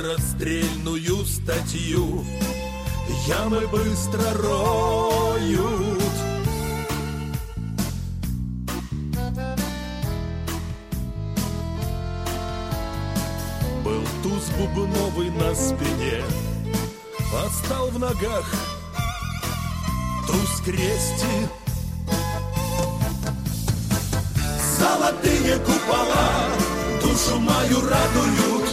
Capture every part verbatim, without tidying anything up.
расстрельную статью. Ямы быстро роют. Был туз бубновый на спине, отстал в ногах туз крести. Золотые купола душу мою радуют.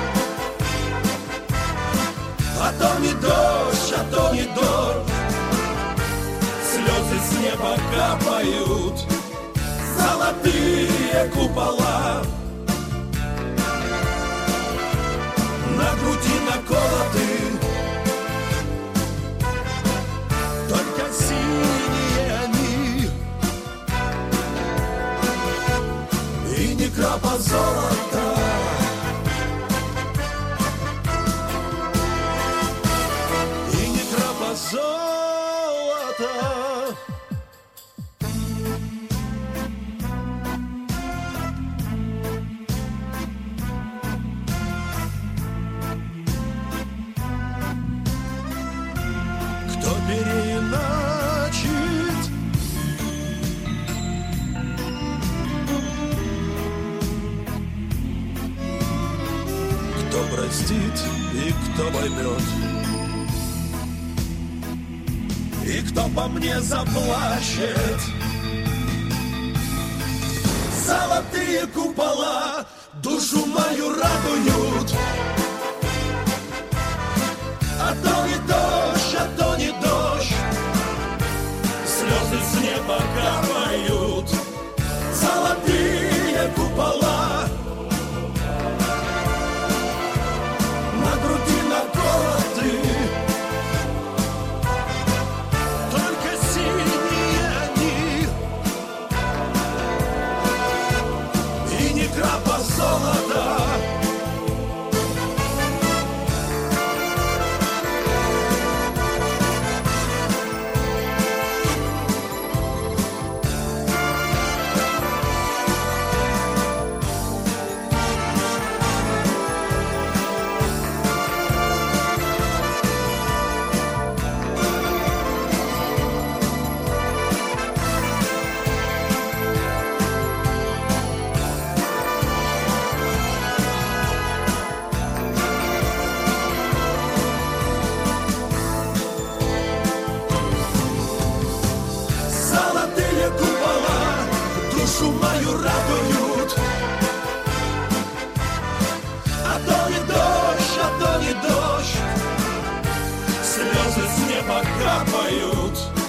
А то не дождь, а то не дождь, слезы с неба капают. Золотые купола на груди наколоты, только синие они и ни крапа золота. Золото. Кто переиначит, кто простит и кто поймет, и кто по мне заплачет. Золотые купола душу мою радуют. А то не дождь, а то не дождь, слезы с неба капают. Золотые купола на груди наколоты, крапа золота. Душу мою радуют. А то не дождь, а то не дождь, слезы с неба капают.